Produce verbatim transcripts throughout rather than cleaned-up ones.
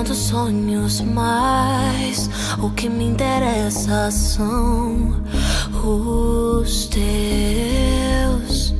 tantos sonhos, mas o que me interessa são os teus.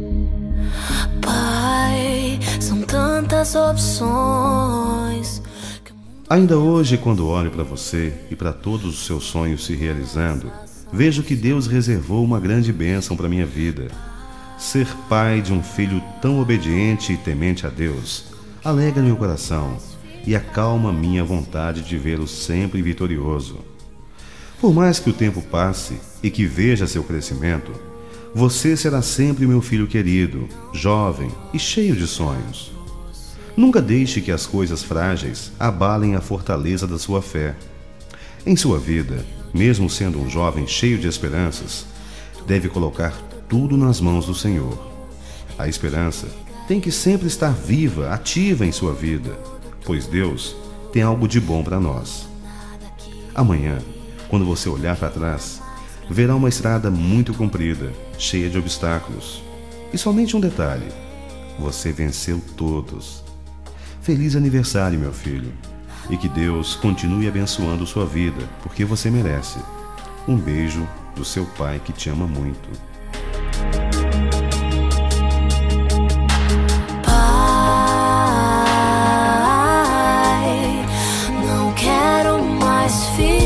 Pai, são tantas opções. Ainda hoje, quando olho para você e para todos os seus sonhos se realizando, vejo que Deus reservou uma grande bênção para minha vida. Ser pai de um filho tão obediente e temente a Deus alegra meu coração e acalma minha vontade de vê-lo sempre vitorioso. Por mais que o tempo passe e que veja seu crescimento, você será sempre meu filho querido, jovem e cheio de sonhos. Nunca deixe que as coisas frágeis abalem a fortaleza da sua fé. Em sua vida, mesmo sendo um jovem cheio de esperanças, deve colocar tudo nas mãos do Senhor. A esperança tem que sempre estar viva, ativa em sua vida, pois Deus tem algo de bom para nós. Amanhã, quando você olhar para trás, verá uma estrada muito comprida, cheia de obstáculos. E somente um detalhe: você venceu todos. Feliz aniversário, meu filho, e que Deus continue abençoando sua vida, porque você merece. Um beijo do seu pai que te ama muito. Pai, não quero mais filhos.